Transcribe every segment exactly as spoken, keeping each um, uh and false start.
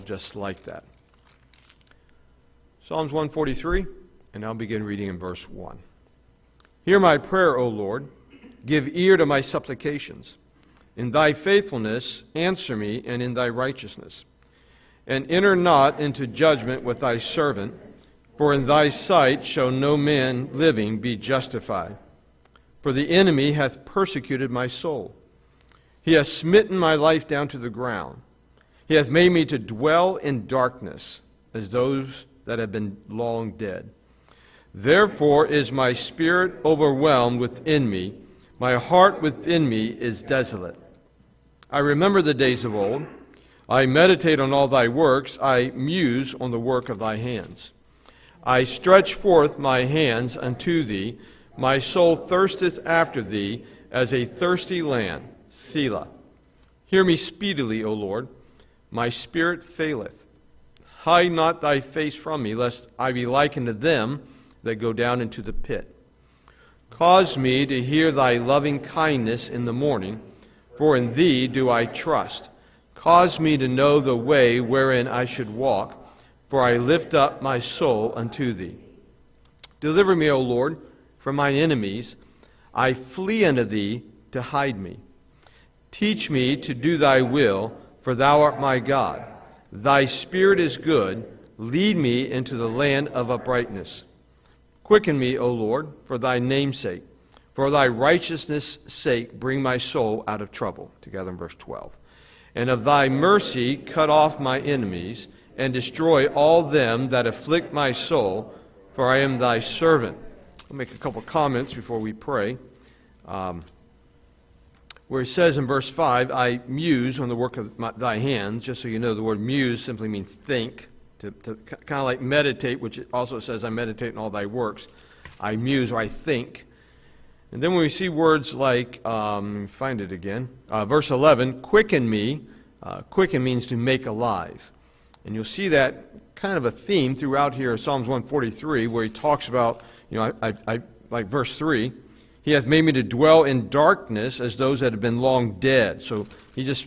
just like that. Psalms one forty-three, and I'll begin reading in verse one. Hear my prayer, O Lord. Give ear to my supplications. In thy faithfulness answer me, and in thy righteousness. And enter not into judgment with thy servant, for in thy sight shall no man living be justified. For the enemy hath persecuted my soul. He hath smitten my life down to the ground. He hath made me to dwell in darkness, as those that have been long dead. Therefore is my spirit overwhelmed within me. My heart within me is desolate. I remember the days of old. I meditate on all thy works. I muse on the work of thy hands. I stretch forth my hands unto thee. My soul thirsteth after thee as a thirsty land. Selah. Hear me speedily, O Lord. My spirit faileth. Hide not thy face from me, lest I be likened to them that go down into the pit. Cause me to hear thy loving kindness in the morning, for in thee do I trust. Cause me to know the way wherein I should walk, for I lift up my soul unto thee. Deliver me, O Lord, from mine enemies. I flee unto thee to hide me. Teach me to do thy will, for thou art my God. Thy spirit is good. Lead me into the land of uprightness. Quicken me, O Lord, for thy name's sake. For thy righteousness' sake, bring my soul out of trouble. Together in verse twelve. And of thy mercy, cut off my enemies, and destroy all them that afflict my soul, for I am thy servant. I'll make a couple comments before we pray. Um, where it says in verse five, I muse on the work of my, thy hands. Just so you know, the word muse simply means think, to, to kind of like meditate, which it also says I meditate in all thy works. I muse or I think. And then when we see words like, um, find it again, uh, verse eleven, quicken me. Uh, quicken means to make alive. And you'll see that kind of a theme throughout here, Psalms one forty-three, where he talks about, you know, I, I, I like verse three, he has made me to dwell in darkness as those that have been long dead. So he just,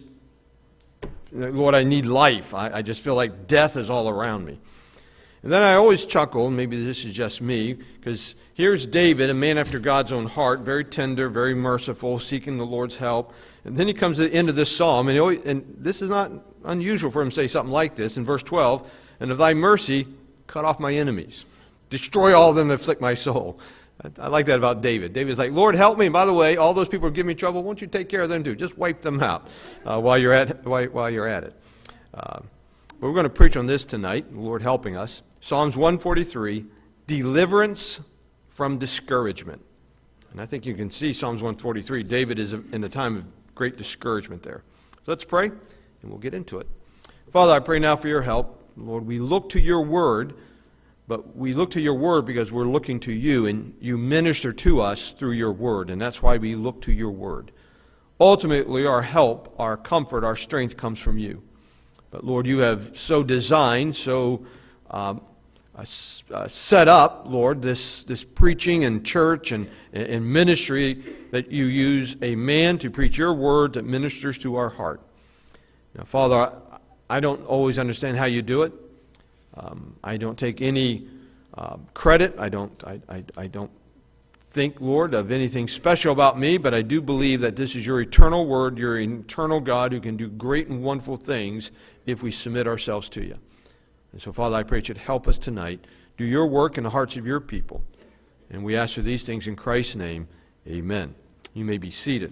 Lord, I need life. I, I just feel like death is all around me. And then I always chuckle, and maybe this is just me, because here's David, a man after God's own heart, very tender, very merciful, seeking the Lord's help. And then he comes to the end of this psalm, and, he always, and this is not unusual for him to say something like this in verse twelve, and of thy mercy, cut off my enemies. Destroy all of them that afflict my soul. I, I like that about David. David's like, Lord, help me. And by the way, all those people who give me trouble, won't you take care of them too? Just wipe them out uh, while you're at while, while you're at it. Uh, but we're going to preach on this tonight, the Lord helping us. Psalms one forty-three, deliverance from discouragement. And I think you can see Psalms one forty-three. David is in a time of great discouragement there. So let's pray, and we'll get into it. Father, I pray now for your help. Lord, we look to your word, but we look to your word because we're looking to you, and you minister to us through your word, and that's why we look to your word. Ultimately, our help, our comfort, our strength comes from you. But Lord, you have so designed, so um, uh, uh, set up, Lord, this, this preaching and church and, and ministry that you use a man to preach your word that ministers to our heart. Now, Father, I, I don't always understand how you do it. Um, I don't take any uh, credit. I don't, I, I, I don't think, Lord, of anything special about me, but I do believe that this is your eternal word, your eternal God who can do great and wonderful things if we submit ourselves to you. And so, Father, I pray that you'd help us tonight. Do your work in the hearts of your people. And we ask for these things in Christ's name. Amen. You may be seated.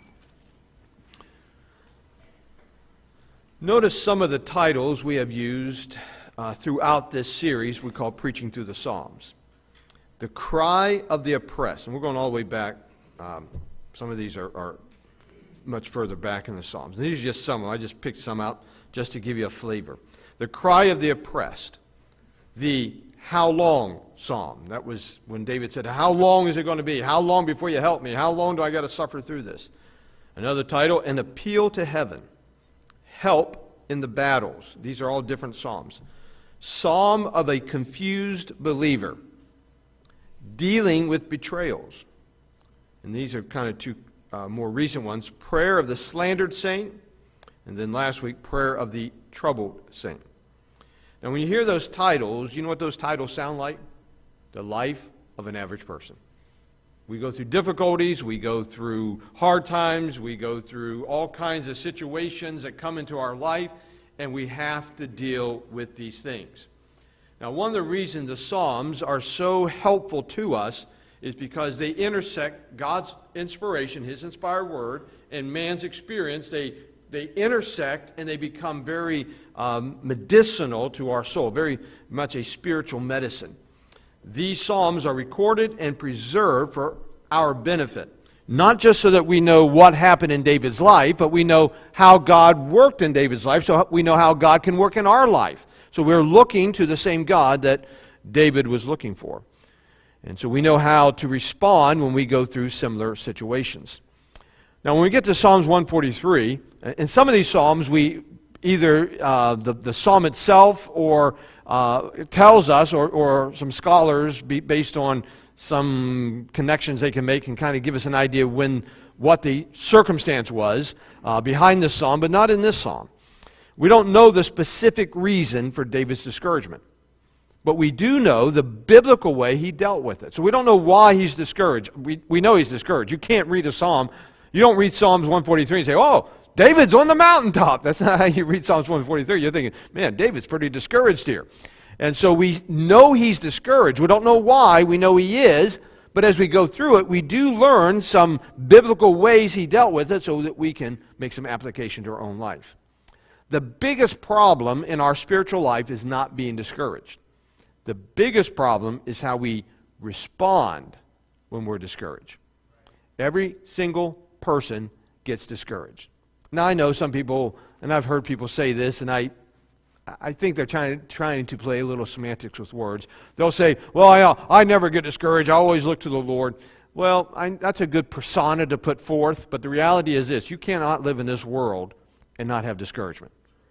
Notice some of the titles we have used uh, throughout this series we call Preaching Through the Psalms. The Cry of the Oppressed. And we're going all the way back. Um, some of these are, are much further back in the Psalms. And these are just some of them. I just picked some out just to give you a flavor. The Cry of the Oppressed. The How Long Psalm. That was when David said, how long is it going to be? How long before you help me? How long do I got to suffer through this? Another title, An Appeal to Heaven. Help in the Battles. These are all different psalms. Psalm of a Confused Believer. Dealing with Betrayals. And these are kind of two uh, more recent ones. Prayer of the Slandered Saint. And then last week, Prayer of the Troubled Saint. And when you hear those titles, you know what those titles sound like? The life of an average person. We go through difficulties, we go through hard times, we go through all kinds of situations that come into our life, and we have to deal with these things. Now, one of the reasons the Psalms are so helpful to us is because they intersect God's inspiration, His inspired word, and man's experience. They, they intersect and they become very um, medicinal to our soul, very much a spiritual medicine. These Psalms are recorded and preserved for our benefit. Not just so that we know what happened in David's life, but we know how God worked in David's life, so we know how God can work in our life. So we're looking to the same God that David was looking for. And so we know how to respond when we go through similar situations. Now when we get to Psalms one forty-three, in some of these Psalms, we either uh, the, the Psalm itself or uh, it tells us, or, or some scholars, be, based on some connections they can make, can kind of give us an idea when what the circumstance was uh, behind this psalm, but not in this psalm. We don't know the specific reason for David's discouragement, but we do know the biblical way he dealt with it. So we don't know why he's discouraged. We, we know he's discouraged. You can't read a psalm. You don't read Psalms one forty-three and say, oh, David's on the mountaintop. That's not how you read Psalms one forty-three. You're thinking, man, David's pretty discouraged here. And so we know he's discouraged. We don't know why. We know he is. But as we go through it, we do learn some biblical ways he dealt with it so that we can make some application to our own life. The biggest problem in our spiritual life is not being discouraged. The biggest problem is how we respond when we're discouraged. Every single person gets discouraged. Now, I know some people, and I've heard people say this, and I I think they're trying, trying to play a little semantics with words. They'll say, well, I, I never get discouraged. I always look to the Lord. Well, I, that's a good persona to put forth, but the reality is this. You cannot live in this world and not have discouragement.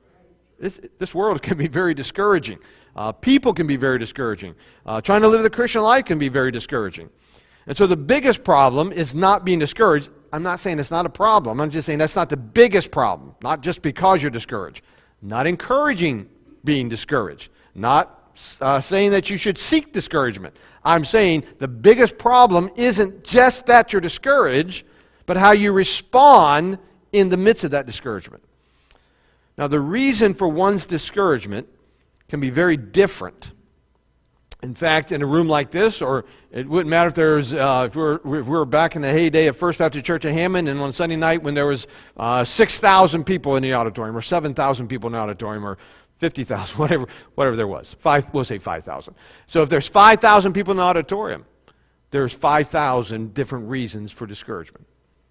This, this world can be very discouraging. Uh, people can be very discouraging. Uh, trying to live the Christian life can be very discouraging. And so the biggest problem is not being discouraged. I'm not saying it's not a problem. I'm just saying that's not the biggest problem, not just because you're discouraged. Not encouraging being discouraged. Not uh, saying that you should seek discouragement. I'm saying the biggest problem isn't just that you're discouraged, but how you respond in the midst of that discouragement. Now, the reason for one's discouragement can be very different. In fact, in a room like this, or it wouldn't matter if there was, uh, if we were, if we were back in the heyday of First Baptist Church of Hammond, and on Sunday night when there was uh, six thousand people in the auditorium, or seven thousand people in the auditorium, or fifty thousand, whatever, whatever there was. Five, we'll say five thousand. So if there's five thousand people in the auditorium, there's five thousand different reasons for discouragement.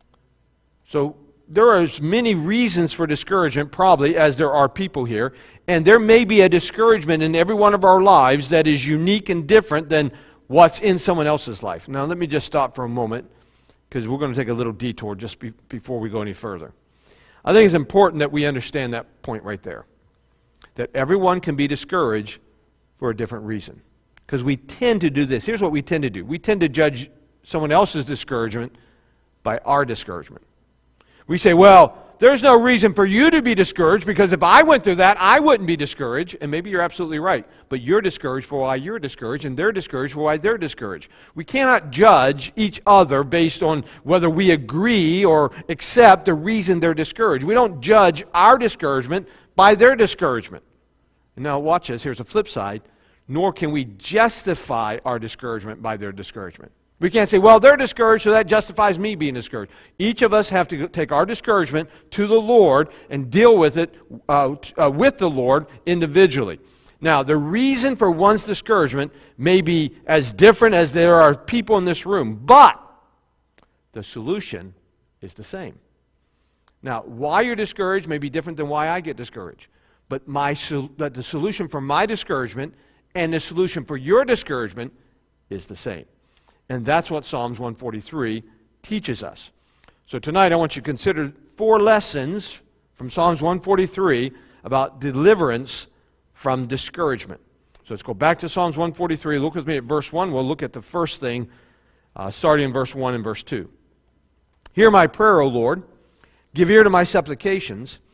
So there are as many reasons for discouragement probably as there are people here, and there may be a discouragement in every one of our lives that is unique and different than what's in someone else's life. Now let me just stop for a moment, because we're going to take a little detour just be, before we go any further. I think it's important that we understand that point right there, that everyone can be discouraged for a different reason, because we tend to do this. Here's what we tend to do. We tend to judge someone else's discouragement by our discouragement. We say, well, there's no reason for you to be discouraged, because if I went through that, I wouldn't be discouraged. And maybe you're absolutely right. But you're discouraged for why you're discouraged, and they're discouraged for why they're discouraged. We cannot judge each other based on whether we agree or accept the reason they're discouraged. We don't judge our discouragement by their discouragement. And now watch this. Here's the flip side. Nor can we justify our discouragement by their discouragement. We can't say, well, they're discouraged, so that justifies me being discouraged. Each of us have to take our discouragement to the Lord and deal with it uh, uh, with the Lord individually. Now, the reason for one's discouragement may be as different as there are people in this room, but the solution is the same. Now, why you're discouraged may be different than why I get discouraged, but my but the solution for my discouragement and the solution for your discouragement is the same. And that's what Psalms one forty-three teaches us. So tonight I want you to consider four lessons from Psalms one forty-three about deliverance from discouragement. So let's go back to Psalms one forty-three. Look with me at verse one. We'll look at the first thing uh, starting in verse one and verse two. Hear my prayer, O Lord. Give ear to my supplications.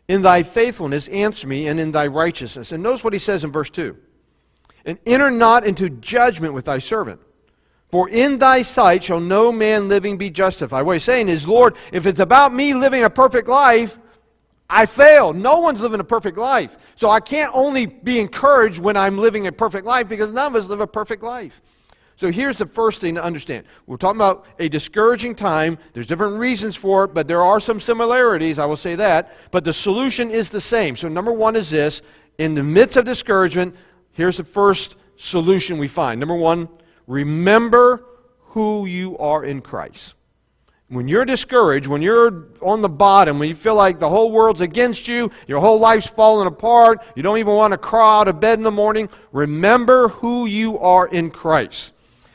In thy faithfulness answer me, and in thy righteousness. And notice what he says in verse two. And enter not into judgment with thy servant. For in thy sight shall no man living be justified. What he's saying is, Lord, if it's about me living a perfect life, I failed. No one's living a perfect life. So I can't only be encouraged when I'm living a perfect life, because none of us live a perfect life. So here's the first thing to understand. We're talking about a discouraging time. There's different reasons for it, but there are some similarities, I will say that. But the solution is the same. So number one is this. In the midst of discouragement, here's the first solution we find. Number one, remember who you are in Christ. When you're discouraged, when you're on the bottom, when you feel like the whole world's against you, your whole life's falling apart, you don't even want to crawl out of bed in the morning, remember who you are in Christ.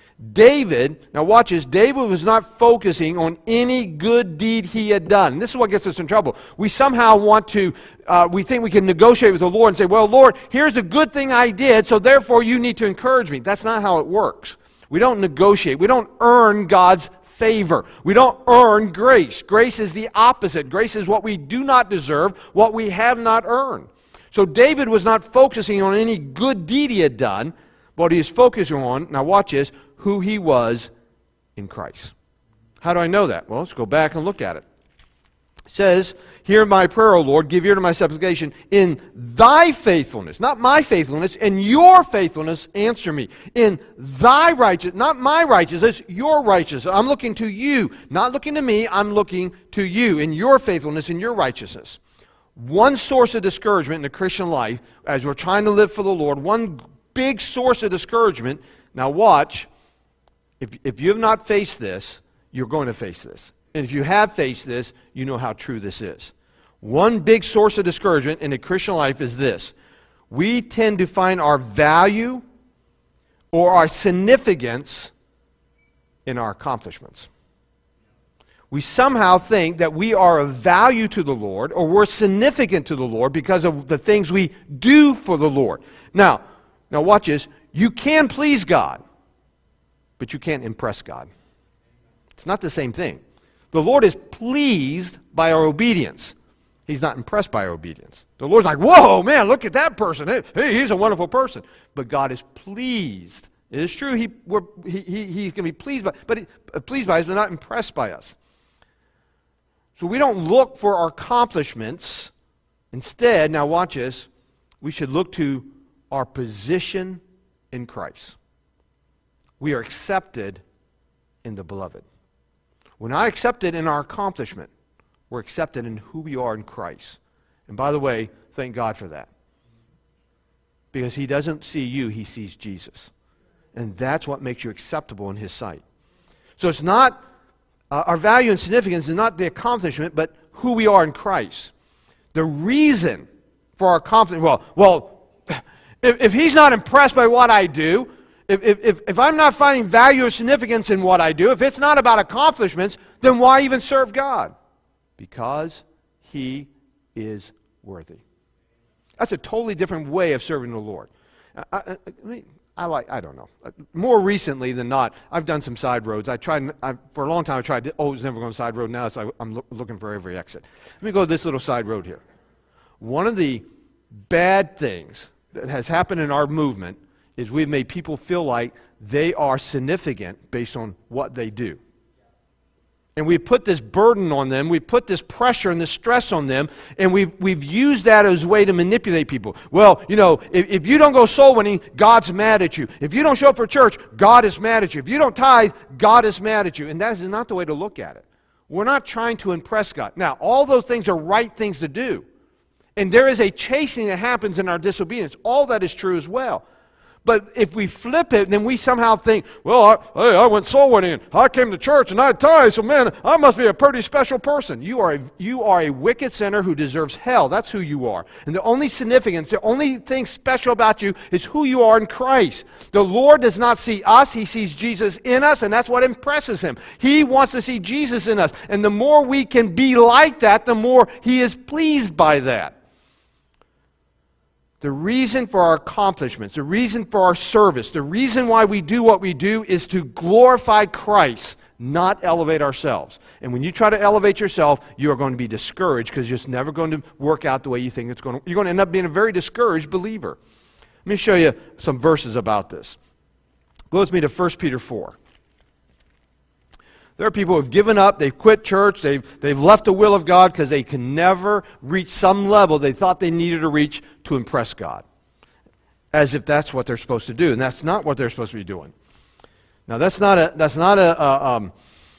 David, now watch this, David was not focusing on any good deed he had done. And this is what gets us in trouble. We somehow want to, uh, we think we can negotiate with the Lord and say, well, Lord, here's the good thing I did, so therefore you need to encourage me. That's not how it works. We don't negotiate. We don't earn God's favor. We don't earn grace. Grace is the opposite. Grace is what we do not deserve, what we have not earned. So David was not focusing on any good deed he had done, but he is focusing on, now watch this, who he was in Christ. How do I know that? Well, let's go back and look at it. It says, hear my prayer, O Lord, give ear to my supplication. In thy faithfulness, not my faithfulness, in your faithfulness, answer me. In thy righteousness, not my righteousness, your righteousness. I'm looking to you, not looking to me, I'm looking to you, in your faithfulness, in your righteousness. One source of discouragement in the Christian life, as we're trying to live for the Lord, one big source of discouragement, now watch, If, if you have not faced this, you're going to face this. And if you have faced this, you know how true this is. One big source of discouragement in the Christian life is this. We tend to find our value or our significance in our accomplishments. We somehow think that we are of value to the Lord or we're significant to the Lord because of the things we do for the Lord. Now, now watch this. You can please God, but you can't impress God. It's not the same thing. The Lord is pleased by our obedience. He's not impressed by our obedience. The Lord's like, whoa, man, look at that person. Hey, hey he's a wonderful person. But God is pleased. It is true he, we're, he, he, he's going to be pleased by, but he, uh, pleased by us, but not impressed by us. So we don't look for our accomplishments. Instead, now watch this, we should look to our position in Christ. We are accepted in the beloved. We're not accepted in our accomplishment. We're accepted in who we are in Christ. And by the way, thank God for that. Because he doesn't see you, he sees Jesus. And that's what makes you acceptable in his sight. So it's not, uh, our value and significance is not the accomplishment, but who we are in Christ. The reason for our accomplishment, well, well, if, if he's not impressed by what I do, If, if, if I'm not finding value or significance in what I do, if it's not about accomplishments, then why even serve God? Because he is worthy. That's a totally different way of serving the Lord. I, I, I, I like, I don't know. More recently than not, I've done some side roads. I tried, I, for a long time I tried, to, oh, I was never going to side road. Now it's, I, I'm lo- looking for every exit. Let me go to this little side road here. One of the bad things that has happened in our movement is we've made people feel like they are significant based on what they do. And we put this burden on them, we put this pressure and this stress on them, and we've, we've used that as a way to manipulate people. Well, you know, if, if you don't go soul winning, God's mad at you. If you don't show up for church, God is mad at you. If you don't tithe, God is mad at you. And that is not the way to look at it. We're not trying to impress God. Now, all those things are right things to do. And there is a chastening that happens in our disobedience. All that is true as well. But if we flip it, then we somehow think, well, I, hey, I went soul winning, I came to church and I tithe, so man, I must be a pretty special person. You are a, you are a wicked sinner who deserves hell. That's who you are. And the only significance, the only thing special about you is who you are in Christ. The Lord does not see us, he sees Jesus in us, and that's what impresses him. He wants to see Jesus in us. And the more we can be like that, the more he is pleased by that. The reason for our accomplishments, the reason for our service, the reason why we do what we do is to glorify Christ, not elevate ourselves. And when you try to elevate yourself, you are going to be discouraged because it's just never going to work out the way you think it's going to. You're going to end up being a very discouraged believer. Let me show you some verses about this. Go with me to First Peter four. There are people who have given up, they've quit church, they've, they've left the will of God because they can never reach some level they thought they needed to reach to impress God. As if that's what they're supposed to do, and that's not what they're supposed to be doing. Now that's not a, that's not a, a um,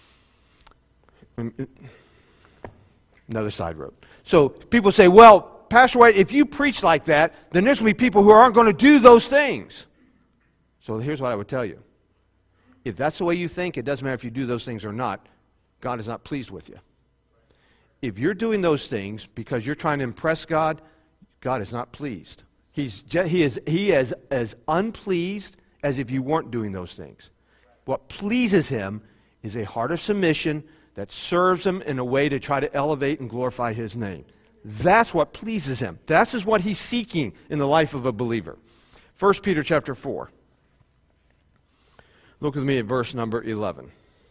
another side road. So people say, well, Pastor White, if you preach like that, then there's going to be people who aren't going to do those things. So here's what I would tell you. If that's the way you think, it doesn't matter if you do those things or not, God is not pleased with you. If you're doing those things because you're trying to impress God, God is not pleased. He's, he is, he is as unpleased as if you weren't doing those things. What pleases Him is a heart of submission that serves Him in a way to try to elevate and glorify His name. That's what pleases Him. That's is what He's seeking in the life of a believer. First Peter chapter four. Look with me at verse number eleven.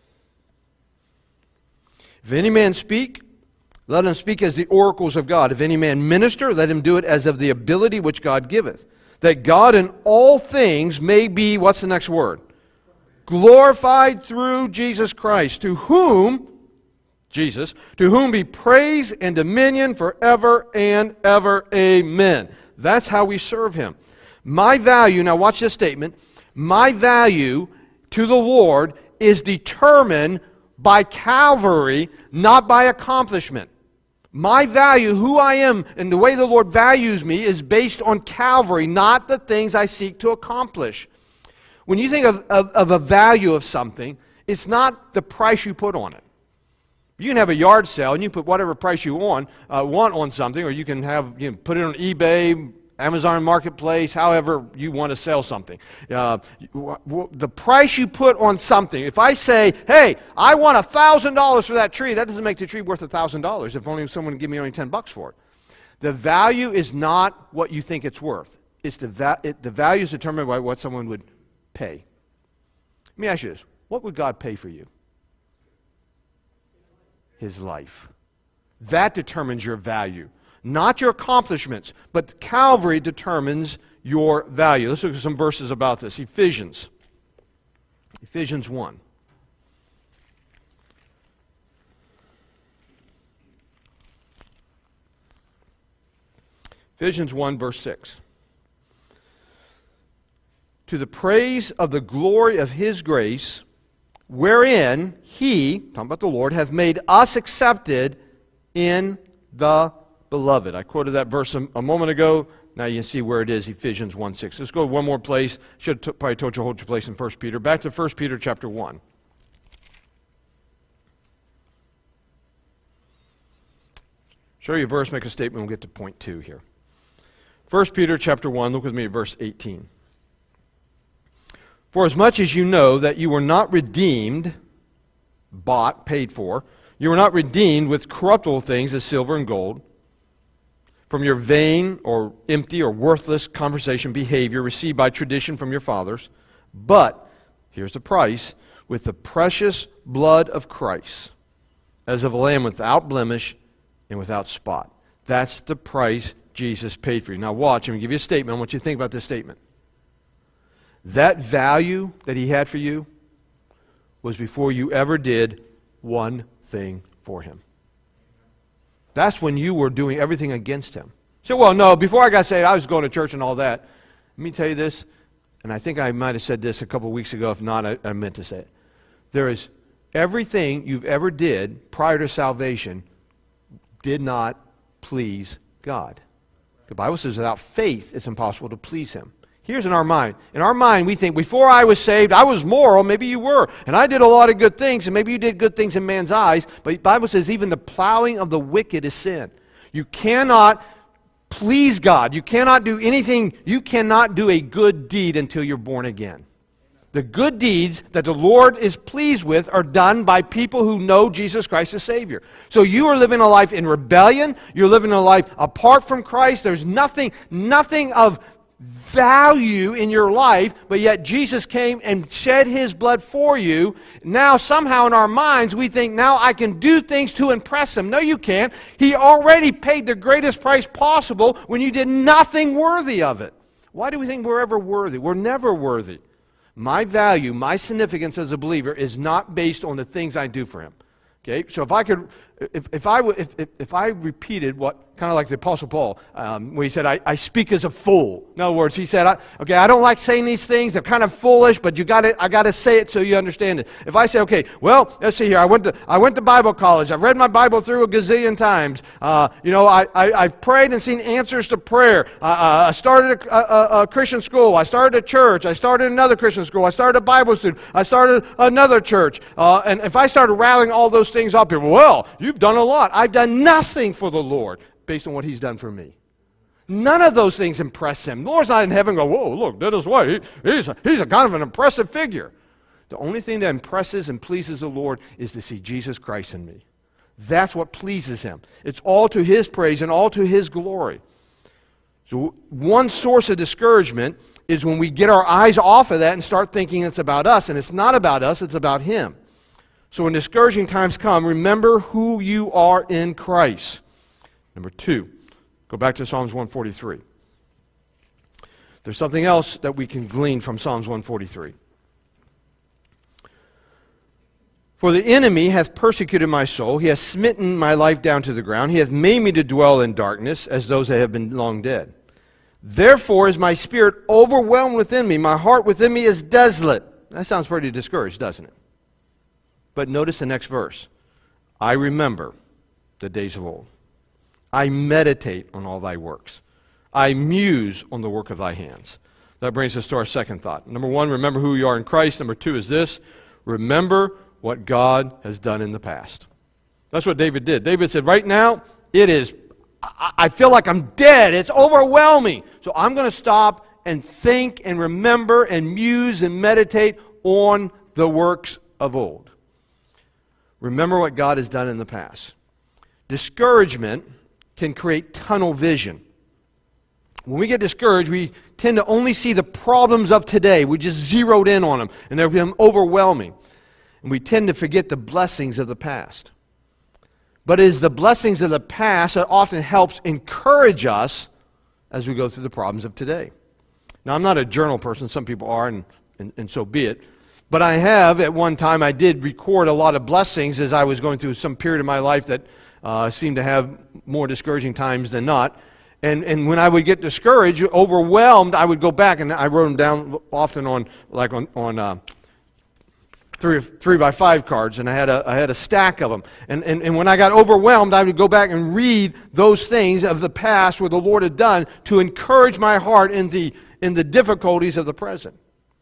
If any man speak, let him speak as the oracles of God. If any man minister, let him do it as of the ability which God giveth, that God in all things may be, what's the next word? Glorified through Jesus Christ, to whom, Jesus, to whom be praise and dominion forever and ever. Amen. That's how we serve Him. My value, now watch this statement, my value to the Lord is determined by Calvary, not by accomplishment. My value, who I am, and the way the Lord values me is based on Calvary, not the things I seek to accomplish. When you think of, of, of a value of something, it's not the price you put on it. You can have a yard sale and you put whatever price you want, uh, want on something, or you can have you know, put it on eBay, Amazon Marketplace, however you want to sell something. Uh, the price you put on something, if I say, hey, I want one thousand dollars for that tree, that doesn't make the tree worth one thousand dollars if only someone would give me only ten bucks for it. The value is not what you think it's worth. It's the, va- it, the value is determined by what someone would pay. Let me ask you this. What would God pay for you? His life. That determines your value. Not your accomplishments, but Calvary determines your value. Let's look at some verses about this. Ephesians. Ephesians one. Ephesians one, verse six. To the praise of the glory of His grace, wherein He, talking about the Lord, hath made us accepted in the Beloved. I quoted that verse a, a moment ago. Now you can see where it is, Ephesians one six. Let's go one more place. Should have t- probably told you to hold your place in First Peter. Back to First Peter chapter one. Show you a verse, make a statement, we'll get to point two here. First Peter chapter one, look with me at verse eighteen. For as much as you know that you were not redeemed, bought, paid for, you were not redeemed with corruptible things as silver and gold, from your vain or empty or worthless conversation behavior received by tradition from your fathers, but, here's the price, with the precious blood of Christ, as of a lamb without blemish and without spot. That's the price Jesus paid for you. Now watch, I'm going to give you a statement. I want you to think about this statement. That value that He had for you was before you ever did one thing for Him. That's when you were doing everything against Him. So, well, no, before I got saved, I was going to church and all that. Let me tell you this, and I think I might have said this a couple of weeks ago. If not, I, I meant to say it. There is everything you've ever did prior to salvation did not please God. The Bible says without faith, it's impossible to please Him. Here's in our mind. In our mind, we think, before I was saved, I was moral. Maybe you were. And I did a lot of good things, and maybe you did good things in man's eyes. But the Bible says even the plowing of the wicked is sin. You cannot please God. You cannot do anything. You cannot do a good deed until you're born again. The good deeds that the Lord is pleased with are done by people who know Jesus Christ as Savior. So you are living a life in rebellion. You're living a life apart from Christ. There's nothing, nothing of value in your life, but yet Jesus came and shed his blood for you. Now somehow in our minds we think, now I can do things to impress him. No, you can't. He already paid the greatest price possible when you did nothing worthy of it. Why do we think we're ever worthy? We're never worthy. My value, my significance as a believer is not based on the things I do for him. Okay, so if I could, if, if I if, if, if I repeated what, kind of like the Apostle Paul, um, where he said, I, I speak as a fool. In other words, he said, I, okay, I don't like saying these things. They're kind of foolish, but you got to, I got to say it so you understand it. If I say, okay, well, let's see here. I went to, I went to Bible college. I've read my Bible through a gazillion times. Uh, you know, I, I, I've prayed and seen answers to prayer. Uh, uh, I started a, a, a Christian school. I started a church. I started another Christian school. I started a Bible student. I started another church. Uh, and if I started rallying all those things up here, well, you've done a lot. I've done nothing for the Lord based on what he's done for me. None of those things impress him. The Lord's not in heaven going, whoa, look, that is why. He, he's, a, he's a kind of an impressive figure. The only thing that impresses and pleases the Lord is to see Jesus Christ in me. That's what pleases him. It's all to his praise and all to his glory. So one source of discouragement is when we get our eyes off of that and start thinking it's about us. And it's not about us, it's about him. So when discouraging times come, remember who you are in Christ. Number two, go back to Psalms one forty-three. There's something else that we can glean from Psalms one forty-three. For the enemy hath persecuted my soul. He hath smitten my life down to the ground. He hath made me to dwell in darkness, as those that have been long dead. Therefore is my spirit overwhelmed within me. My heart within me is desolate. That sounds pretty discouraged, doesn't it? But notice the next verse. I remember the days of old. I meditate on all thy works. I muse on the work of thy hands. That brings us to our second thought. Number one, remember who you are in Christ. Number two is this. Remember what God has done in the past. That's what David did. David said, right now, it is, I, I feel like I'm dead. It's overwhelming. So I'm going to stop and think and remember and muse and meditate on the works of old. Remember what God has done in the past. Discouragement can create tunnel vision. When we get discouraged, we tend to only see the problems of today. We just zeroed in on them, and they're become overwhelming. And we tend to forget the blessings of the past. But it is the blessings of the past that often helps encourage us as we go through the problems of today. Now, I'm not a journal person. Some people are, and, and, and so be it. But I have, at one time, I did record a lot of blessings as I was going through some period of my life that uh, seemed to have more discouraging times than not. And and when I would get discouraged, overwhelmed, I would go back, and I wrote them down often on, like on, on uh, three, three by five cards, and I had a, I had a stack of them. And, and, and when I got overwhelmed, I would go back and read those things of the past where the Lord had done to encourage my heart in the, in the difficulties of the present.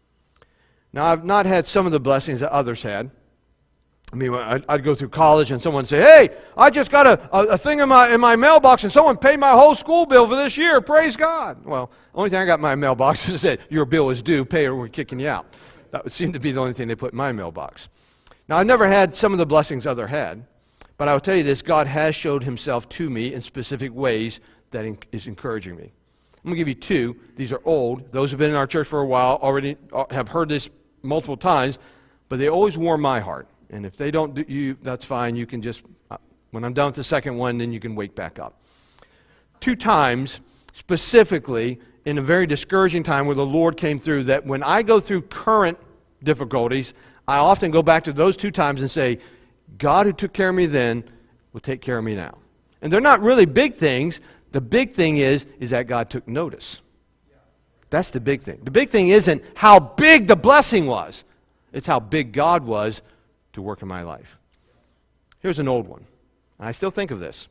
Now, I've not had some of the blessings that others had. I mean, I'd, I'd go through college and someone would say, hey, I just got a, a, a thing in my, in my mailbox and someone paid my whole school bill for this year. Praise God. Well, the only thing I got in my mailbox is that your bill is due, pay or we're kicking you out. That would seem to be the only thing they put in my mailbox. Now, I've never had some of the blessings others had, but I will tell you this, God has showed himself to me in specific ways that in, is encouraging me. I'm going to give you two. These are old. Those who have been in our church for a while already have heard this multiple times, but they always warm my heart. And if they don't do you, that's fine. You can just, uh, when I'm done with the second one, then you can wake back up. Two times, specifically, in a very discouraging time where the Lord came through, that when I go through current difficulties, I often go back to those two times and say, God who took care of me then will take care of me now. And they're not really big things. The big thing is, is that God took notice. That's the big thing. The big thing isn't how big the blessing was. It's how big God was to work in my life. Here's an old one. And I still think of this.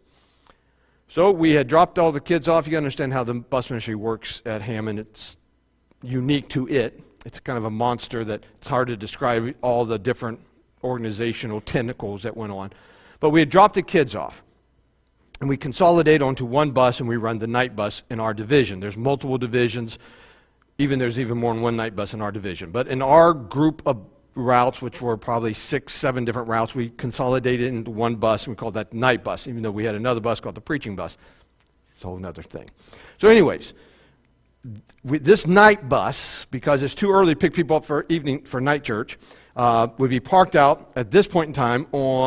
So we had dropped all the kids off. You understand how the bus ministry works at Hammond. It's unique to it. It's kind of a monster that it's hard to describe all the different organizational tentacles that went on. But we had dropped the kids off. And we consolidate onto one bus, and we run the night bus in our division. There's multiple divisions. Even there's even more than one night bus in our division. But in our group of routes, which were probably six, seven different routes, we consolidated into one bus, and we called that the night bus, even though we had another bus called the preaching bus. It's a whole other thing. So anyways, we, this night bus, because it's too early to pick people up for evening for night church, uh, would be parked out at this point in time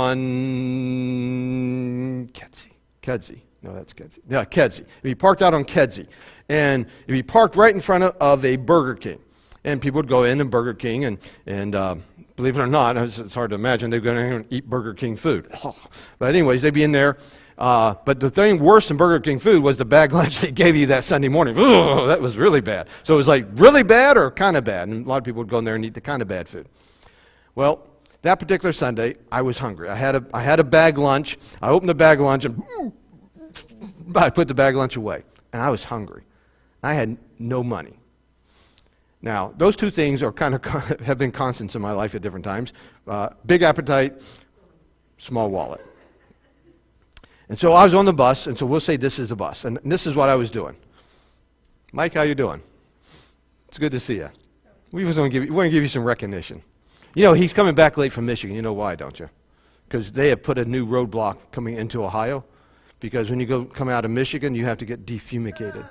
on Kedzie. Kedzie. No, that's Kedzie. Yeah, Kedzie. It'd be parked out on Kedzie. And it'd be parked right in front of, of a Burger King. And people would go in to Burger King, and, and uh, believe it or not, it's, it's hard to imagine they'd go in there and eat Burger King food. Oh. But anyways, they'd be in there. Uh, but the thing worse than Burger King food was the bag lunch they gave you that Sunday morning. Ugh, that was really bad. So it was like really bad or kind of bad. And a lot of people would go in there and eat the kind of bad food. Well, that particular Sunday, I was hungry. I had a, I had a bag lunch. I opened the bag lunch and I put the bag lunch away. And I was hungry. I had no money. Now, those two things are kind of have been constants in my life at different times. Uh, big appetite, small wallet. And so I was on the bus, and so we'll say this is the bus. And this is what I was doing. Mike, how you doing? It's good to see you. We was going to give you, we're going to give you some recognition. You know, he's coming back late from Michigan. You know why, don't you? Because they have put a new roadblock coming into Ohio. Because when you go come out of Michigan, you have to get defumigated.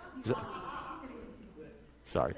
Sorry.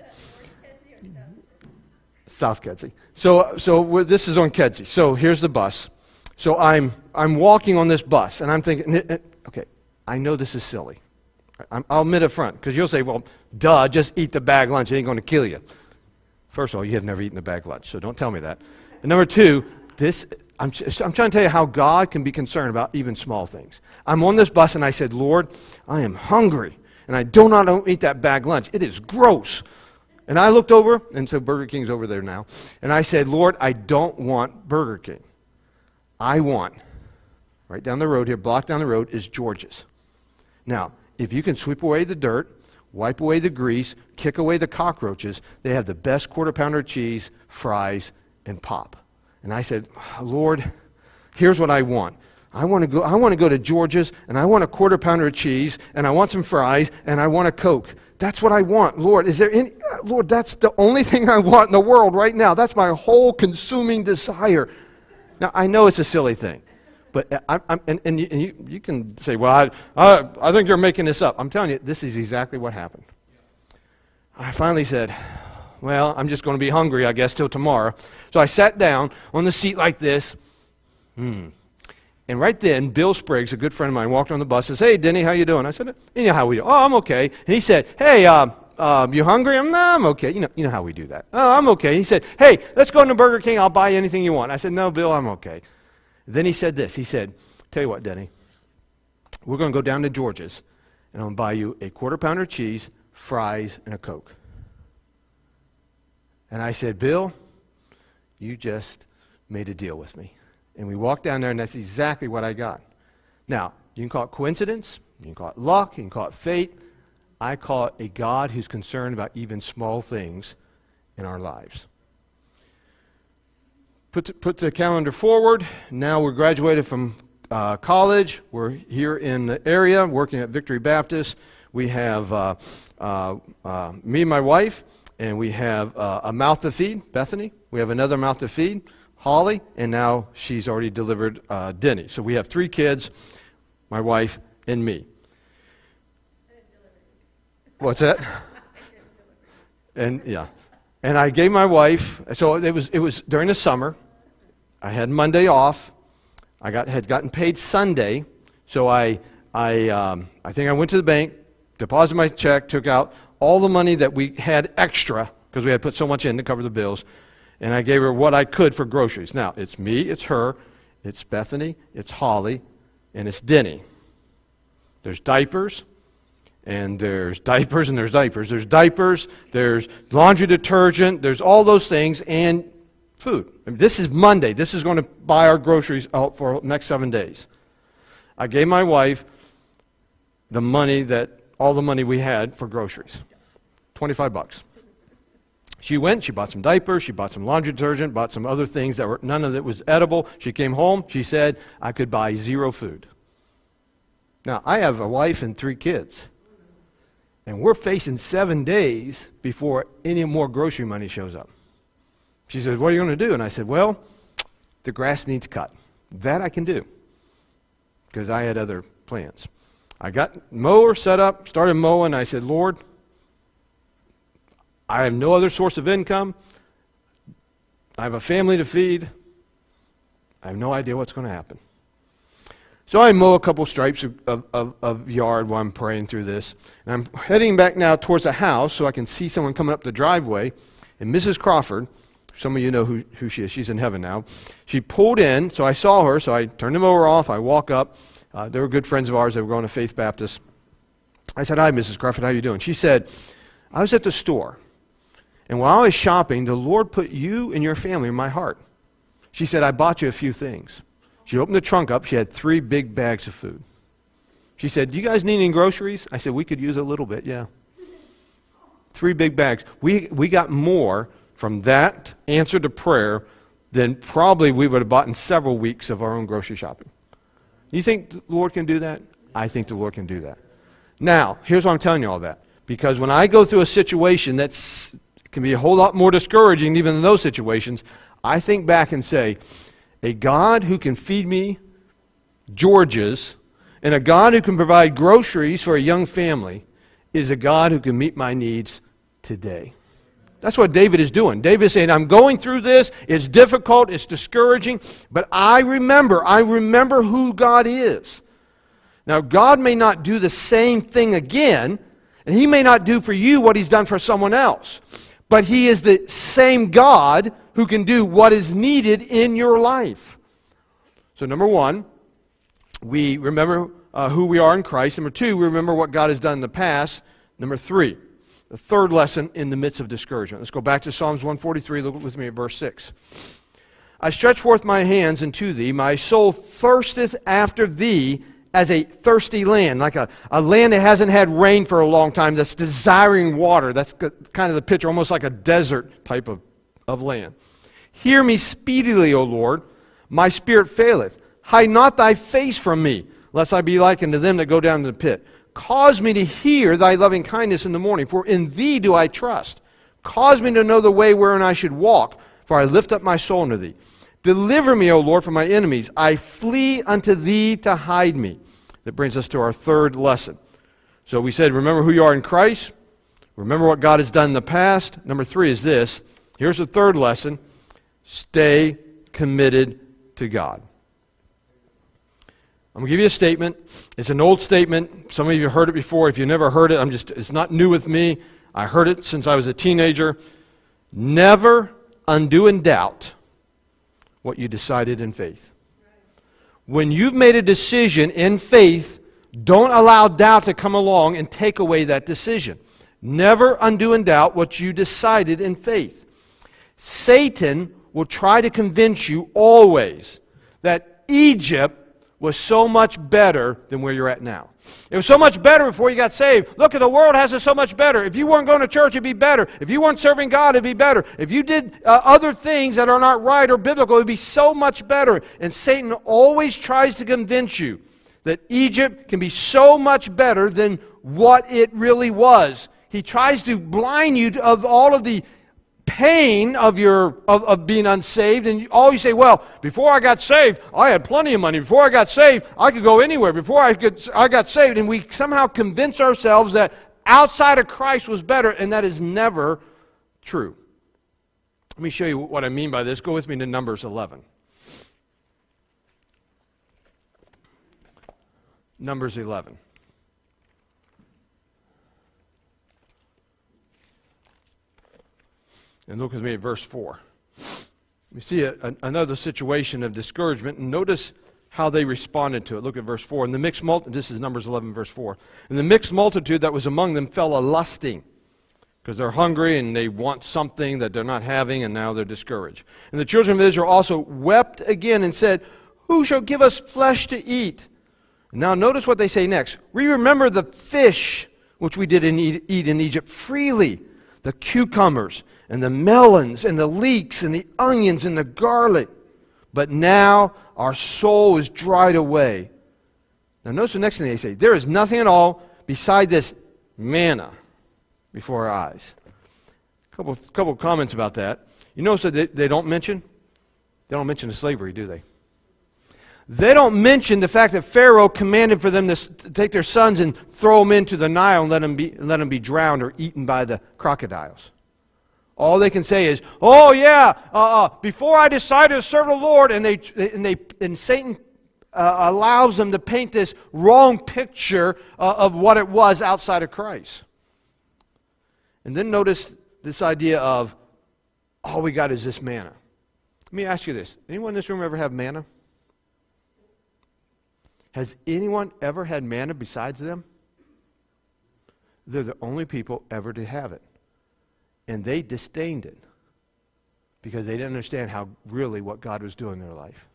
South Kedzie. So, so we're, this is on Kedzie. So here's the bus. So I'm I'm walking on this bus, and I'm thinking, okay, I know this is silly. I'm, I'll admit up front, because you'll say, well, duh, just eat the bag lunch. It ain't going to kill you. First of all, you have never eaten the bag lunch, so don't tell me that. And number two, this I'm, I'm trying to tell you how God can be concerned about even small things. I'm on this bus, and I said, Lord, I am hungry, and I do not don't eat that bag lunch. It is gross. And I looked over, and so Burger King's over there now, and I said, Lord, I don't want Burger King. I want, right down the road here, block down the road, is George's. Now, if you can sweep away the dirt, wipe away the grease, kick away the cockroaches, they have the best quarter pounder cheese, fries, and pop. And I said, Lord, here's what I want. I want to go I want to go to George's, and I want a quarter pounder of cheese, and I want some fries, and I want a Coke. That's what I want. Lord, is there any Lord, that's the only thing I want in the world right now. That's my whole consuming desire. Now, I know it's a silly thing, but I, I'm, and, and, you, and you, you can say, well, I, I, I think you're making this up. I'm telling you, this is exactly what happened. I finally said, well, I'm just going to be hungry, I guess, till tomorrow. So I sat down on the seat like this. Hmm. And right then, Bill Spriggs, a good friend of mine, walked on the bus and says, hey, Denny, how you doing? I said, you know how we do. Oh, I'm okay. And he said, hey, uh, Uh, you hungry? I'm, no, I'm okay. You know, you know how we do that. Oh, I'm okay. He said, hey, let's go to Burger King. I'll buy you anything you want. I said, no, Bill, I'm okay. Then he said this. He said, tell you what, Denny, we're going to go down to George's, and I'm going to buy you a quarter pounder of cheese, fries, and a Coke. And I said, Bill, you just made a deal with me. And we walked down there, and that's exactly what I got. Now, you can call it coincidence. You can call it luck. You can call it fate. I call it a God who's concerned about even small things in our lives. Put the, put the calendar forward. Now we're graduated from uh, college. We're here in the area working at Victory Baptist. We have uh, uh, uh, me and my wife, and we have uh, a mouth to feed, Bethany. We have another mouth to feed, Holly, and now she's already delivered uh, Denny. So we have three kids, my wife, and me. What's that? And yeah, and I gave my wife. So it was it was during the summer. I had Monday off. I got had gotten paid Sunday, so I I um, I think I went to the bank, deposited my check, took out all the money that we had extra because we had put so much in to cover the bills, and I gave her what I could for groceries. Now it's me, it's her, it's Bethany, it's Holly, and it's Denny. There's diapers. And there's diapers and there's diapers. There's diapers, there's laundry detergent, there's all those things, and food. I mean, this is Monday. This is going to buy our groceries out for the next seven days. I gave my wife the money that, all the money we had for groceries. twenty-five bucks. She went, she bought some diapers, she bought some laundry detergent, bought some other things that were, none of it was edible. She came home, she said, I could buy zero food. Now, I have a wife and three kids. And we're facing seven days before any more grocery money shows up. She said, what are you going to do? And I said, well, the grass needs cut. That I can do. Because I had other plans. I got mower set up, started mowing. I said, Lord, I have no other source of income. I have a family to feed. I have no idea what's going to happen. So I mow a couple stripes of, of, of, of yard while I'm praying through this. And I'm heading back now towards the house so I can see someone coming up the driveway. And Missus Crawford, some of you know who, who she is. She's in heaven now. She pulled in, so I saw her. So I turned the mower off. I walk up. Uh, they were good friends of ours. They were going to Faith Baptist. I said, "Hi, Missus Crawford. How you doing?" She said, "I was at the store. And while I was shopping, the Lord put you and your family in my heart." She said, "I bought you a few things." She opened the trunk up. She had three big bags of food. She said, "Do you guys need any groceries?" I said, "We could use a little bit, yeah." Three big bags. We, we got more from that answer to prayer than probably we would have bought in several weeks of our own grocery shopping. You think the Lord can do that? I think the Lord can do that. Now, here's why I'm telling you all that. Because when I go through a situation that can be a whole lot more discouraging even than those situations, I think back and say, a God who can feed me Georges and a God who can provide groceries for a young family is a God who can meet my needs today. That's what David is doing. David is saying, I'm going through this. It's difficult. It's discouraging. But I remember. I remember who God is. Now, God may not do the same thing again, and He may not do for you what He's done for someone else. But He is the same God who can do what is needed in your life. So number one, we remember uh, who we are in Christ. Number two, we remember what God has done in the past. Number three, the third lesson in the midst of discouragement. Let's go back to Psalms one forty-three. Look with me at verse six. I stretch forth my hands unto thee. My soul thirsteth after thee as a thirsty land, like a, a land that hasn't had rain for a long time, that's desiring water. That's kind of the picture, almost like a desert type of, of land. Hear me speedily, O Lord. My spirit faileth. Hide not thy face from me, lest I be like unto them that go down to the pit. Cause me to hear thy loving kindness in the morning, for in thee do I trust. Cause me to know the way wherein I should walk, for I lift up my soul unto thee. Deliver me, O Lord, from my enemies. I flee unto thee to hide me. That brings us to our third lesson. So we said, remember who you are in Christ. Remember what God has done in the past. Number three is this. Here's the third lesson. Stay committed to God. I'm going to give you a statement. It's an old statement. Some of you have heard it before. If you've never heard it, I'm just, it's not new with me. I heard it since I was a teenager. Never undo in doubt what you decided in faith. When you've made a decision in faith, don't allow doubt to come along and take away that decision. Never undo in doubt what you decided in faith. Satan will try to convince you always that Egypt was so much better than where you're at now. It was so much better before you got saved. Look, the world has it so much better. If you weren't going to church, it'd be better. If you weren't serving God, it'd be better. If you did uh, other things that are not right or biblical, it'd be so much better. And Satan always tries to convince you that Egypt can be so much better than what it really was. He tries to blind you of all of the pain of your of, of being unsaved, and you, all you say, well, before I got saved, I had plenty of money. Before I got saved, I could go anywhere. Before I could, I got saved, and we somehow convince ourselves that outside of Christ was better, and that is never true. Let me show you what I mean by this. Go with me to Numbers eleven. Numbers eleven. And look with me at verse four. We see a, a, another situation of discouragement, and notice how they responded to it. Look at verse four. And the mixed multitude, this is Numbers eleven, verse four. And the mixed multitude that was among them fell a-lusting, because they're hungry and they want something that they're not having, and now they're discouraged. And the children of Israel also wept again and said, who shall give us flesh to eat? And now notice what they say next. We remember the fish which we did in, eat in Egypt freely, the cucumbers, and the melons, and the leeks, and the onions, and the garlic. But now our soul is dried away. Now notice the next thing they say. There is nothing at all beside this manna before our eyes. A couple, couple of comments about that. You notice that they, they don't mention? They don't mention the slavery, do they? They don't mention the fact that Pharaoh commanded for them to take their sons and throw them into the Nile and let them be, let them be drowned or eaten by the crocodiles. All they can say is, "Oh yeah, uh, uh, before I decided to serve the Lord," and they and they and Satan uh, allows them to paint this wrong picture uh, of what it was outside of Christ. And then notice this idea of, all we got is this manna. Let me ask you this: anyone in this room ever have manna? Has anyone ever had manna besides them? They're the only people ever to have it. And they disdained it because they didn't understand how really what God was doing in their life.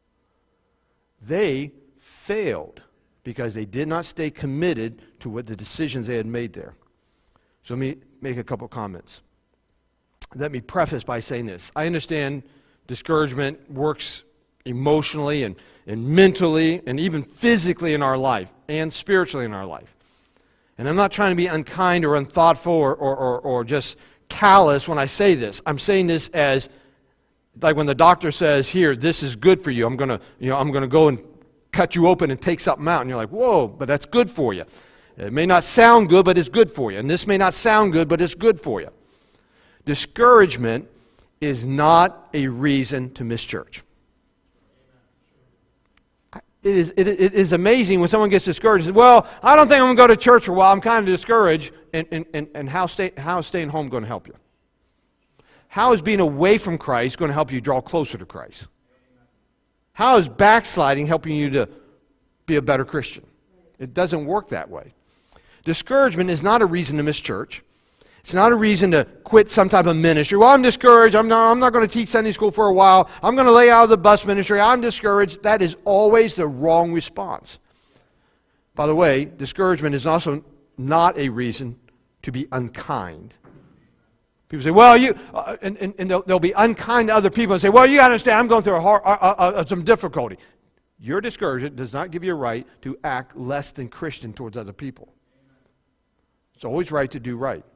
They failed because they did not stay committed to what the decisions they had made there. So let me make a couple comments. Let me preface by saying this. I understand discouragement works emotionally and, and mentally and even physically in our life and spiritually in our life. And I'm not trying to be unkind or unthoughtful or, or, or, or just callous when I say this. I'm saying this as like when the doctor says, "Here, this is good for you. I'm going to, you know, I'm going to go and cut you open and take something out." And you're like, "Whoa, but that's good for you." It may not sound good, but it's good for you. And this may not sound good, but it's good for you. Discouragement is not a reason to miss church. It is, it, it is amazing when someone gets discouraged. Well, I don't think I'm going to go to church for a while. I'm kind of discouraged. And, and, and, and how, stay, how is staying home going to help you? How is being away from Christ going to help you draw closer to Christ? How is backsliding helping you to be a better Christian? It doesn't work that way. Discouragement is not a reason to miss church. It's not a reason to quit some type of ministry. Well, I'm discouraged. I'm not, I'm not going to teach Sunday school for a while. I'm going to lay out of the bus ministry. I'm discouraged. That is always the wrong response. By the way, discouragement is also not a reason to be unkind. People say, well, you, uh, and, and, and they'll, they'll be unkind to other people and say, well, you understand, I'm going through a hard, uh, uh, uh, some difficulty. Your discouragement does not give you a right to act less than Christian towards other people. It's always right to do right.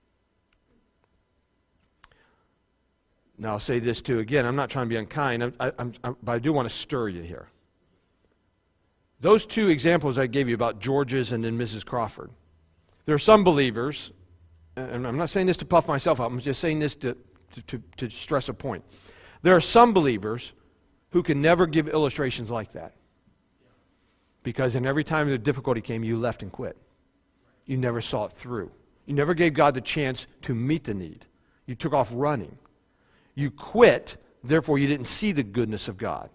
Now, I'll say this too. Again, I'm not trying to be unkind, I, I, I'm, I, but I do want to stir you here. Those two examples I gave you about George's and then Missus Crawford. There are some believers, and I'm not saying this to puff myself up, I'm just saying this to, to, to, to stress a point. There are some believers who can never give illustrations like that. Because in every time the difficulty came, you left and quit. You never saw it through. You never gave God the chance to meet the need. You took off running. You quit, therefore you didn't see the goodness of God.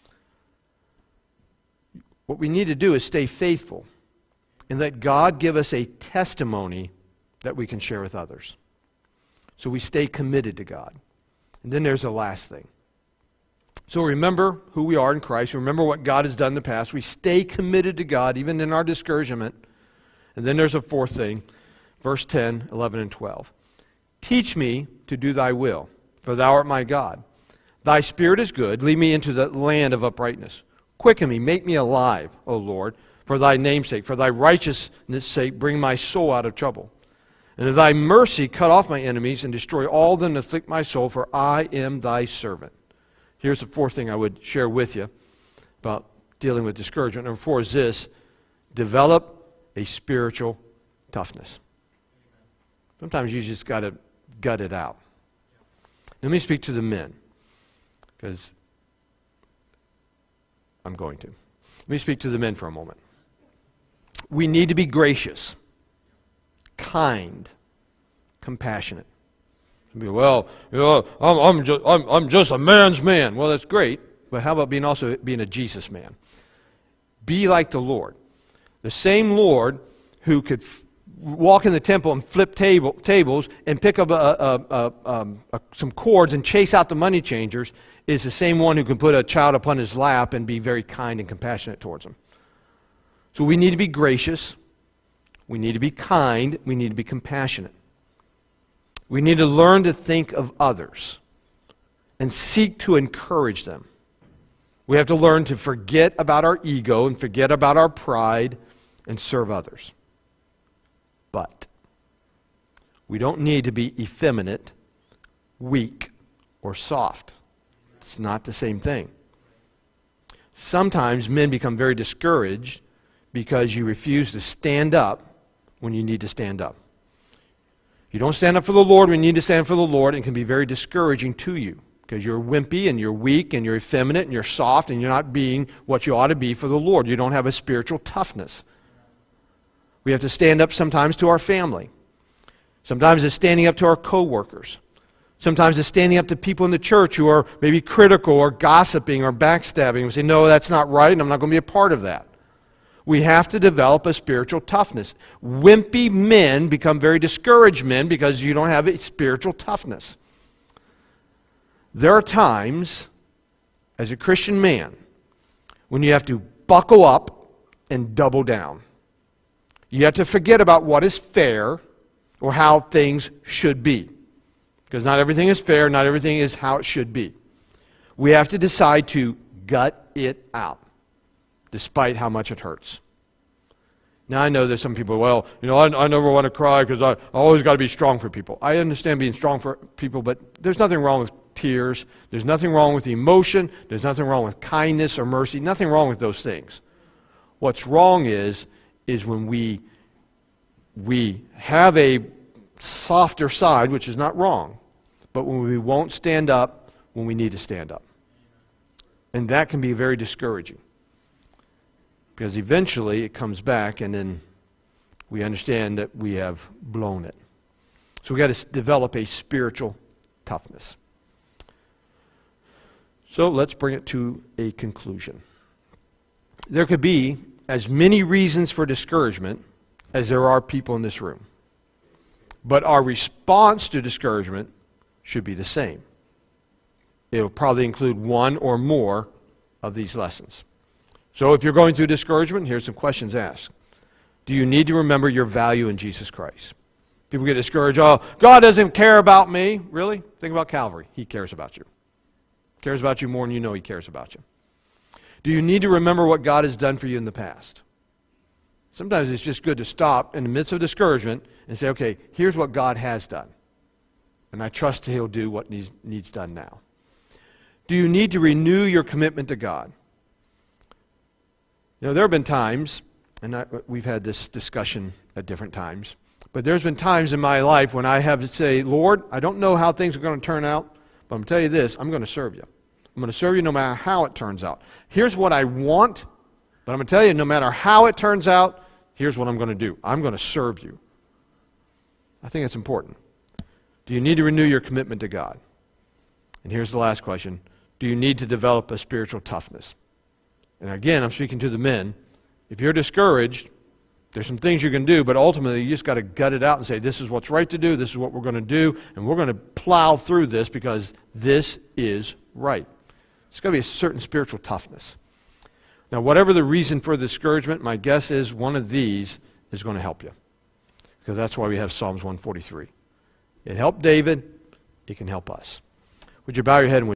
What we need to do is stay faithful and let God give us a testimony that we can share with others. So we stay committed to God. And then there's the last thing. So remember who we are in Christ. Remember what God has done in the past. We stay committed to God even in our discouragement. And then there's a fourth thing. Verse ten, eleven, and twelve. Teach me to do thy will, for thou art my God. Thy spirit is good. Lead me into the land of uprightness. Quicken me, make me alive, O Lord, for thy name's sake. For thy righteousness' sake, bring my soul out of trouble. And of thy mercy, cut off my enemies and destroy all them that afflict my soul, for I am thy servant. Here's the fourth thing I would share with you about dealing with discouragement. Number four is this: develop a spiritual toughness. Sometimes you just got to gut it out. Let me speak to the men, because I'm going to. Let me speak to the men for a moment. We need to be gracious, kind, compassionate. Well, you know, I'm, I'm, just, I'm, I'm just a man's man. Well, that's great, but how about being also being a Jesus man? Be like the Lord. The same Lord who could f- walk in the temple and flip table, tables and pick up a, a, a, um, a, some cords and chase out the money changers is the same one who can put a child upon his lap and be very kind and compassionate towards them. So we need to be gracious. We need to be kind. We need to be compassionate. We need to learn to think of others and seek to encourage them. We have to learn to forget about our ego and forget about our pride and serve others. But we don't need to be effeminate, weak, or soft. It's not the same thing. Sometimes men become very discouraged because you refuse to stand up when you need to stand up. You don't stand up for the Lord when you need to stand for the Lord, and it can be very discouraging to you because you're wimpy and you're weak and you're effeminate and you're soft and you're not being what you ought to be for the Lord. You don't have a spiritual toughness. We have to stand up sometimes to our family. Sometimes it's standing up to our coworkers. Sometimes it's standing up to people in the church who are maybe critical or gossiping or backstabbing and say, no, that's not right and I'm not going to be a part of that. We have to develop a spiritual toughness. Wimpy men become very discouraged men because you don't have a spiritual toughness. There are times, as a Christian man, when you have to buckle up and double down. You have to forget about what is fair or how things should be. Because not everything is fair, not everything is how it should be. We have to decide to gut it out, despite how much it hurts. Now I know there's some people, well, you know, I, I never want to cry because I, I always got to be strong for people. I understand being strong for people, but there's nothing wrong with tears. There's nothing wrong with emotion. There's nothing wrong with kindness or mercy. Nothing wrong with those things. What's wrong is, is when we, we have a softer side, which is not wrong, but when we won't stand up when we need to stand up. And that can be very discouraging. Because eventually it comes back and then we understand that we have blown it. So we've got to develop a spiritual toughness. So let's bring it to a conclusion. There could be as many reasons for discouragement as there are people in this room. But our response to discouragement should be the same. It will probably include one or more of these lessons. So if you're going through discouragement, here's some questions asked. Do you need to remember your value in Jesus Christ? People get discouraged, oh, God doesn't care about me. Really? Think about Calvary. He cares about you. He cares about you more than you know He cares about you. Do you need to remember what God has done for you in the past? Sometimes it's just good to stop in the midst of discouragement and say, okay, here's what God has done. And I trust He'll do what needs, needs done now. Do you need to renew your commitment to God? You know, there have been times, and I, we've had this discussion at different times, but there's been times in my life when I have to say, Lord, I don't know how things are going to turn out, but I'm going to tell you this, I'm going to serve you. I'm going to serve you no matter how it turns out. Here's what I want, but I'm going to tell you, no matter how it turns out, here's what I'm going to do. I'm going to serve you. I think it's important. Do you need to renew your commitment to God? And here's the last question. Do you need to develop a spiritual toughness? And again, I'm speaking to the men. If you're discouraged, there's some things you can do, but ultimately you just got to gut it out and say, this is what's right to do, this is what we're going to do, and we're going to plow through this because this is right. It's got to be a certain spiritual toughness. Now, whatever the reason for discouragement, my guess is one of these is going to help you. Because that's why we have Psalms one forty-three. It helped David. It can help us. Would you bow your head and